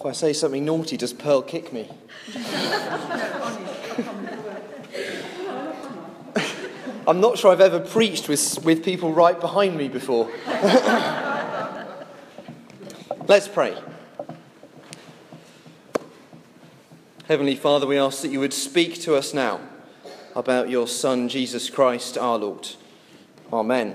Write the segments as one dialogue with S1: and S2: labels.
S1: If I say something naughty, does Pearl kick me? I'm not sure I've ever preached with people right behind me before. Let's pray. Heavenly Father, we ask that you would speak to us now about your Son, Jesus Christ, our Lord. Amen.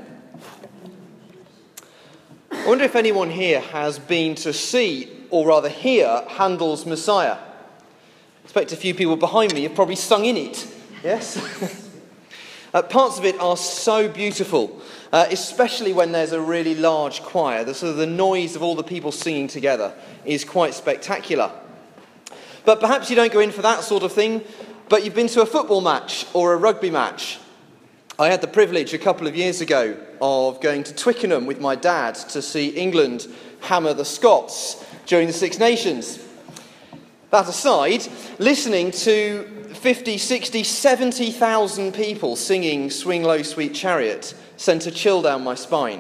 S1: I wonder if anyone here has been to see, or rather hear, Handel's Messiah. I expect a few people behind me have probably sung in it. Yes? Parts of it are so beautiful, especially when there's a really large choir. The noise of all the people singing together is quite spectacular. But perhaps you don't go in for that sort of thing, but you've been to a football match or a rugby match. I had the privilege a couple of years ago of going to Twickenham with my dad to see England hammer the Scots during the Six Nations. That aside, listening to 50, 60, 70,000 people singing Swing Low, Sweet Chariot sent a chill down my spine.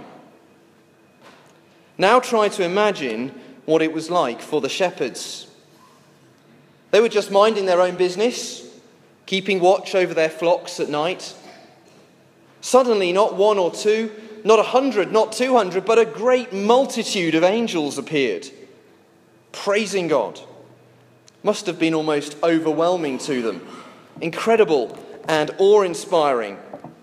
S1: Now try to imagine what it was like for the shepherds. They were just minding their own business, keeping watch over their flocks at night. Suddenly, not one or two, not 100, not 200, but a great multitude of angels appeared, praising God. Must have been almost overwhelming to them, incredible and awe-inspiring.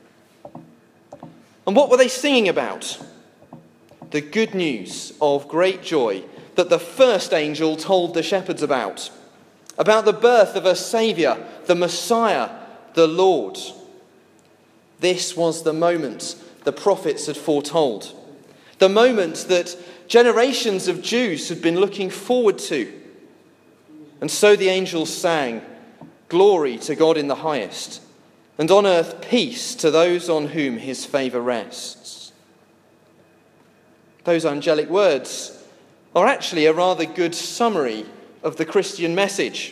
S1: And what were they singing about? The good news of great joy that the first angel told the shepherds about the birth of a Saviour, the Messiah, the Lord. This was the moment the prophets had foretold, the moment that generations of Jews had been looking forward to. And so the angels sang, "Glory to God in the highest, and on earth peace to those on whom his favour rests." Those angelic words are actually a rather good summary of the Christian message.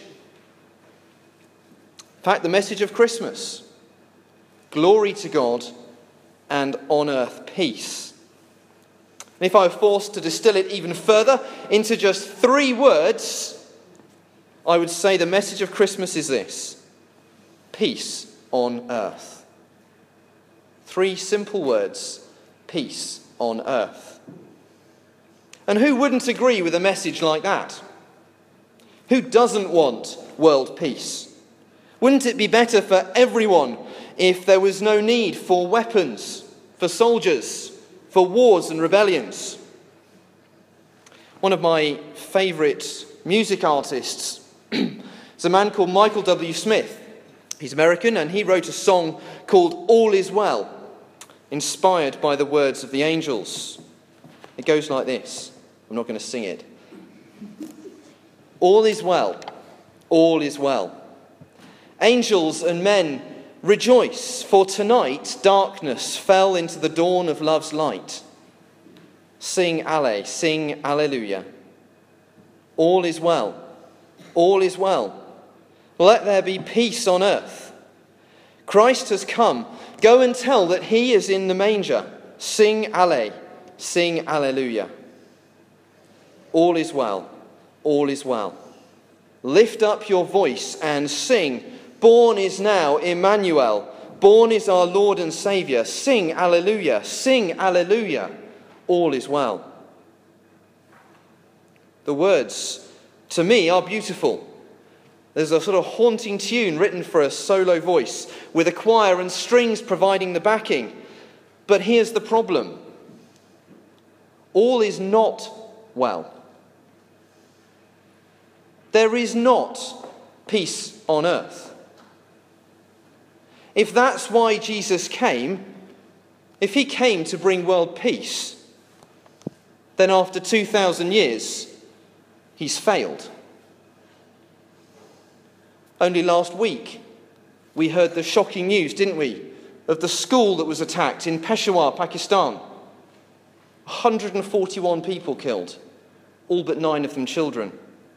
S1: In fact, the message of Christmas: glory to God and on earth peace. And if I were forced to distill it even further into just 3 words, I would say the message of Christmas is this: peace on earth. 3 simple words: peace on earth. And who wouldn't agree with a message like that? Who doesn't want world peace? Wouldn't it be better for everyone if there was no need for weapons, for soldiers, for wars and rebellions? One of my favourite music artists is a man called Michael W. Smith. He's American, and he wrote a song called "All Is Well," inspired by the words of the angels. It goes like this. I'm not going to sing it. All is well, all is well. Angels and men rejoice, for tonight darkness fell into the dawn of love's light. Sing alle, sing alleluia. All is well, all is well. Let there be peace on earth. Christ has come. Go and tell that he is in the manger. Sing alle, sing alleluia. All is well, all is well. Lift up your voice and sing. Born is now Emmanuel. Born is our Lord and Saviour. Sing alleluia, sing alleluia. All is well. The words, to me, are beautiful. There's a sort of haunting tune written for a solo voice, with a choir and strings providing the backing. But here's the problem. All is not well. There is not peace on earth. If that's why Jesus came, if he came to bring world peace, then after 2,000 years, he's failed. Only last week, we heard the shocking news, didn't we, of the school that was attacked in Peshawar, Pakistan. 141 people killed, all but 9 of them children.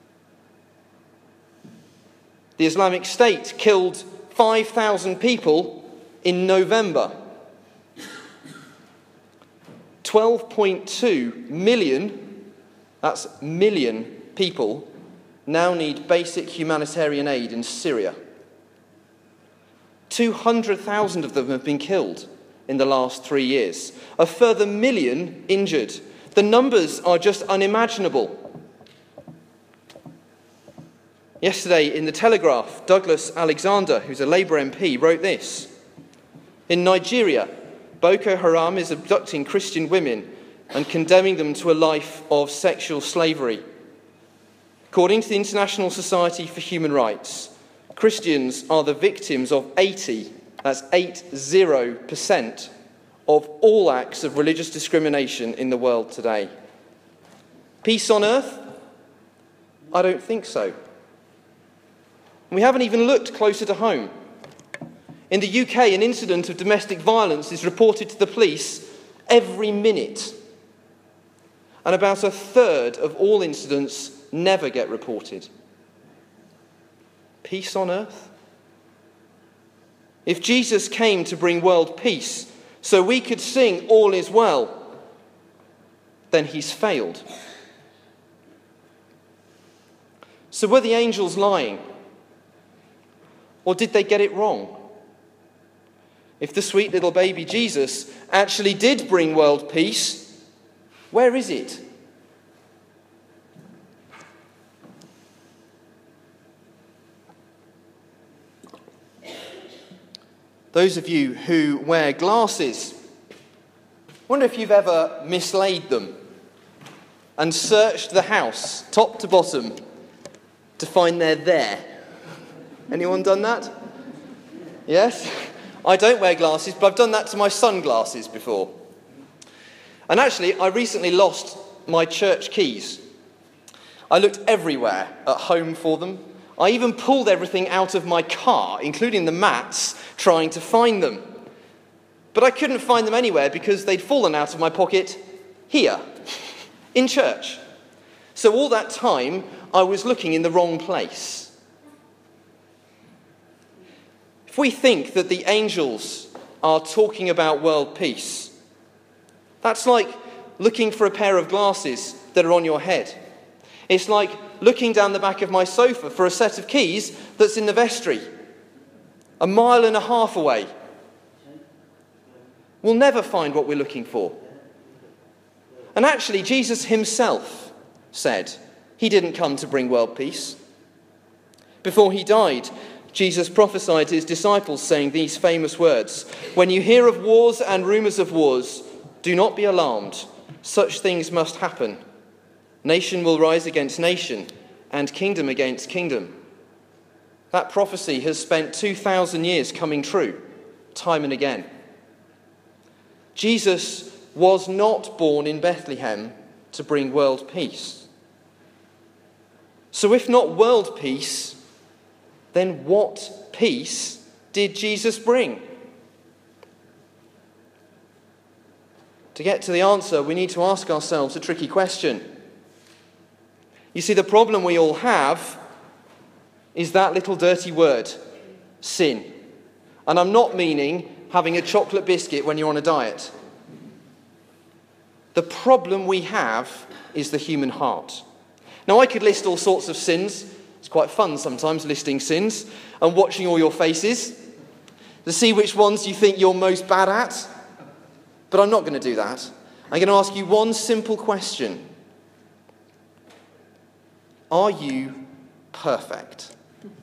S1: The Islamic State killed 5,000 people in November. 12.2 million, that's million people, now need basic humanitarian aid in Syria. 200,000 of them have been killed in the last 3 years. A further 1 million injured. The numbers are just unimaginable. Yesterday in the Telegraph, Douglas Alexander, who's a Labour MP, wrote this. In Nigeria, Boko Haram is abducting Christian women and condemning them to a life of sexual slavery. According to the International Society for Human Rights, Christians are the victims of 80% of all acts of religious discrimination in the world today. Peace on earth? I don't think so. We haven't even looked closer to home. In the UK, an incident of domestic violence is reported to the police every minute. And about a third of all incidents never get reported. Peace on earth? If Jesus came to bring world peace so we could sing all is well, then he's failed. So were the angels lying? Or did they get it wrong? If the sweet little baby Jesus actually did bring world peace, where is it? Those of you who wear glasses, I wonder if you've ever mislaid them and searched the house, top to bottom, to find they're there. Anyone done that? Yes? I don't wear glasses, but I've done that to my sunglasses before. And actually, I recently lost my church keys. I looked everywhere at home for them. I even pulled everything out of my car, including the mats, trying to find them. But I couldn't find them anywhere because they'd fallen out of my pocket here, in church. So all that time, I was looking in the wrong place. If we think that the angels are talking about world peace, that's like looking for a pair of glasses that are on your head. It's like looking down the back of my sofa for a set of keys that's in the vestry, 1.5 miles away. We'll never find what we're looking for. And actually, Jesus himself said he didn't come to bring world peace. Before he died, Jesus prophesied to his disciples, saying these famous words, "When you hear of wars and rumours of wars, do not be alarmed. Such things must happen. Nation will rise against nation, and kingdom against kingdom." That prophecy has spent 2,000 years coming true, time and again. Jesus was not born in Bethlehem to bring world peace. So if not world peace, then what peace did Jesus bring? To get to the answer, we need to ask ourselves a tricky question. You see, the problem we all have is that little dirty word, sin. And I'm not meaning having a chocolate biscuit when you're on a diet. The problem we have is the human heart. Now, I could list all sorts of sins. It's quite fun sometimes listing sins and watching all your faces to see which ones you think you're most bad at. But I'm not going to do that. I'm going to ask you one simple question. Are you perfect?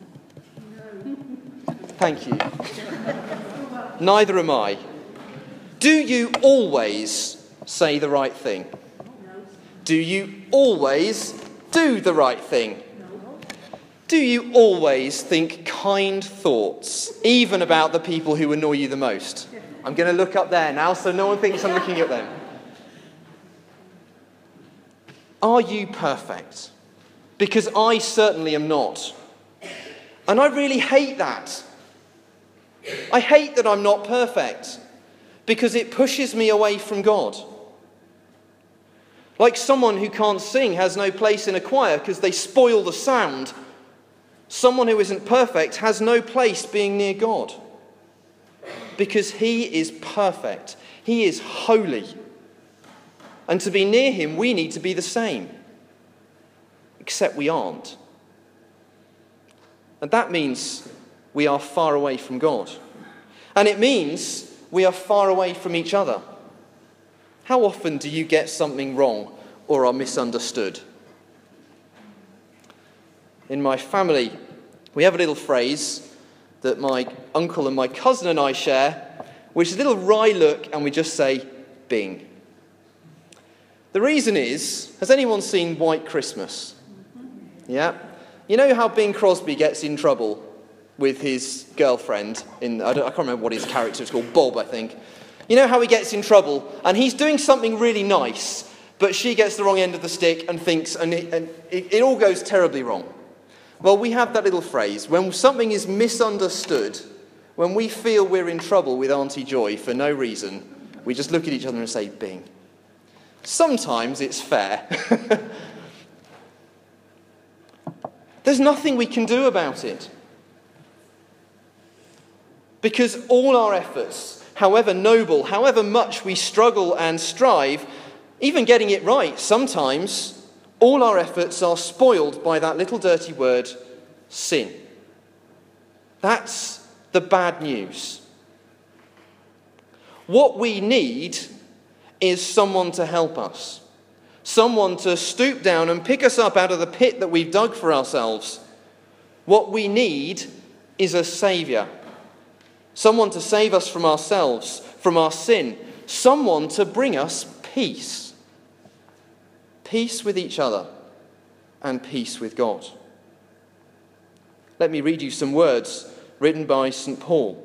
S1: Thank you. Neither am I. Do you always say the right thing? Do you always do the right thing? Do you always think kind thoughts, even about the people who annoy you the most? I'm going to look up there now so no one thinks I'm looking at them. Are you perfect? Because I certainly am not. And I really hate that. I hate that I'm not perfect because it pushes me away from God. Like someone who can't sing has no place in a choir because they spoil the sound. Someone who isn't perfect has no place being near God because he is perfect. He is holy. And to be near him, we need to be the same. Except we aren't. And that means we are far away from God. And it means we are far away from each other. How often do you get something wrong or are misunderstood? In my family, we have a little phrase that my uncle and my cousin and I share, which is a little wry look, and we just say, Bing. The reason is, has anyone seen White Christmas? Yeah? You know how Bing Crosby gets in trouble with his girlfriend I can't remember what his character is called, Bob, I think. You know how he gets in trouble, and he's doing something really nice, but she gets the wrong end of the stick and thinks, and it all goes terribly wrong. Well, we have that little phrase. When something is misunderstood, when we feel we're in trouble with Auntie Joy for no reason, we just look at each other and say, Bing. Sometimes it's fair. There's nothing we can do about it. Because all our efforts, however noble, however much we struggle and strive, even getting it right, sometimes all our efforts are spoiled by that little dirty word, sin. That's the bad news. What we need is someone to help us. Someone to stoop down and pick us up out of the pit that we've dug for ourselves. What we need is a saviour. Someone to save us from ourselves, from our sin. Someone to bring us peace. Peace with each other and peace with God. Let me read you some words written by St. Paul.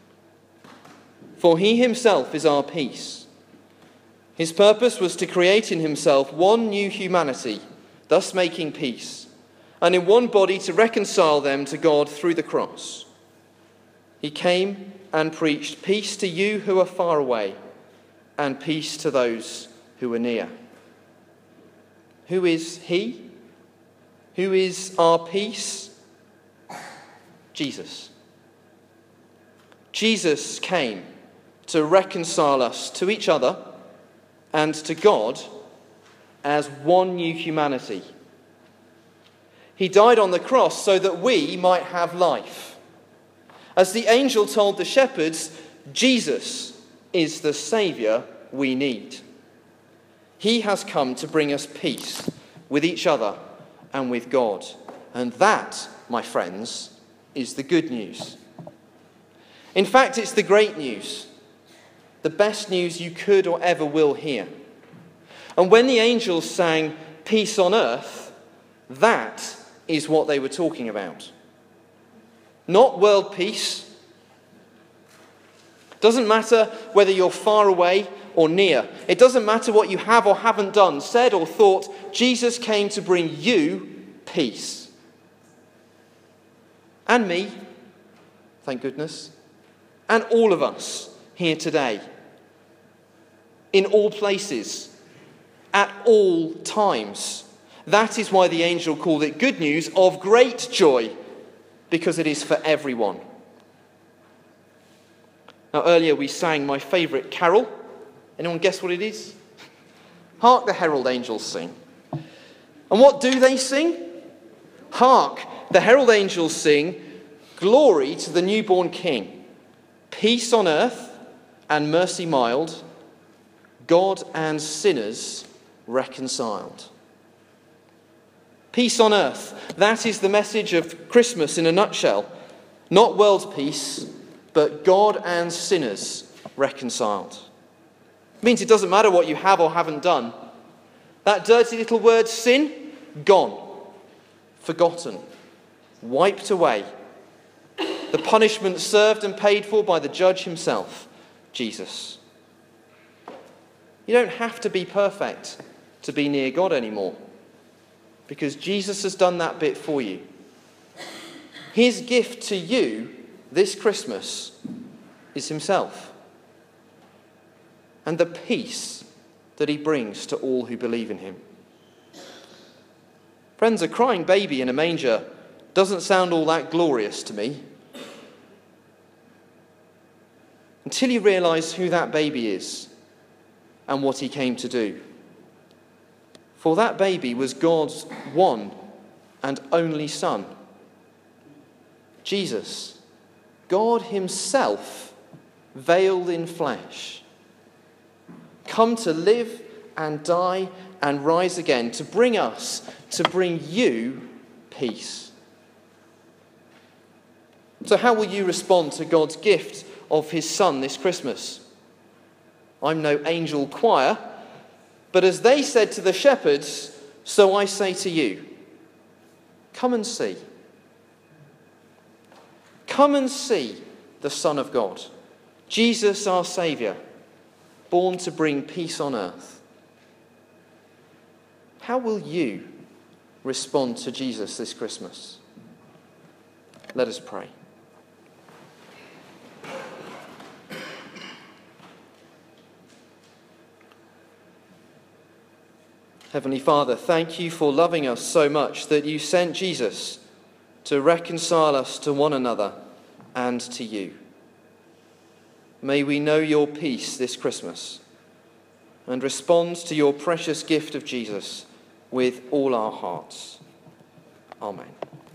S1: For he himself is our peace. His purpose was to create in himself one new humanity, thus making peace, and in one body to reconcile them to God through the cross. He came and preached peace to you who are far away, and peace to those who are near. Who is he? Who is our peace? Jesus. Jesus came to reconcile us to each other and to God as one new humanity. He died on the cross so that we might have life. As the angel told the shepherds, Jesus is the Saviour we need. He has come to bring us peace with each other and with God. And that, my friends, is the good news. In fact, it's the great news. The best news you could or ever will hear. And when the angels sang peace on earth, that is what they were talking about. Not world peace. Doesn't matter whether you're far away or near. It doesn't matter what you have or haven't done, said or thought. Jesus came to bring you peace. And me, thank goodness. And all of us here today. In all places. At all times. That is why the angel called it good news of great joy. Because it is for everyone. Now earlier we sang my favourite carol. Anyone guess what it is? Hark the herald angels sing. And what do they sing? Hark, the herald angels sing, glory to the newborn King, peace on earth and mercy mild, God and sinners reconciled. Peace on earth, that is the message of Christmas in a nutshell. Not world peace, but God and sinners reconciled. It means it doesn't matter what you have or haven't done. That dirty little word sin, gone, forgotten, wiped away. The punishment served and paid for by the judge himself, Jesus. You don't have to be perfect to be near God anymore, because Jesus has done that bit for you. His gift to you this Christmas is himself and the peace that he brings to all who believe in him. Friends, a crying baby in a manger doesn't sound all that glorious to me until you realise who that baby is and what he came to do. For that baby was God's one and only Son. Jesus, God himself, veiled in flesh, come to live and die and rise again, to bring you peace. So how will you respond to God's gift of his Son this Christmas? I'm no angel choir, but as they said to the shepherds, so I say to you, come and see. Come and see the Son of God, Jesus our Saviour, born to bring peace on earth. How will you respond to Jesus this Christmas? Let us pray. Heavenly Father, thank you for loving us so much that you sent Jesus to reconcile us to one another and to you. May we know your peace this Christmas and respond to your precious gift of Jesus with all our hearts. Amen.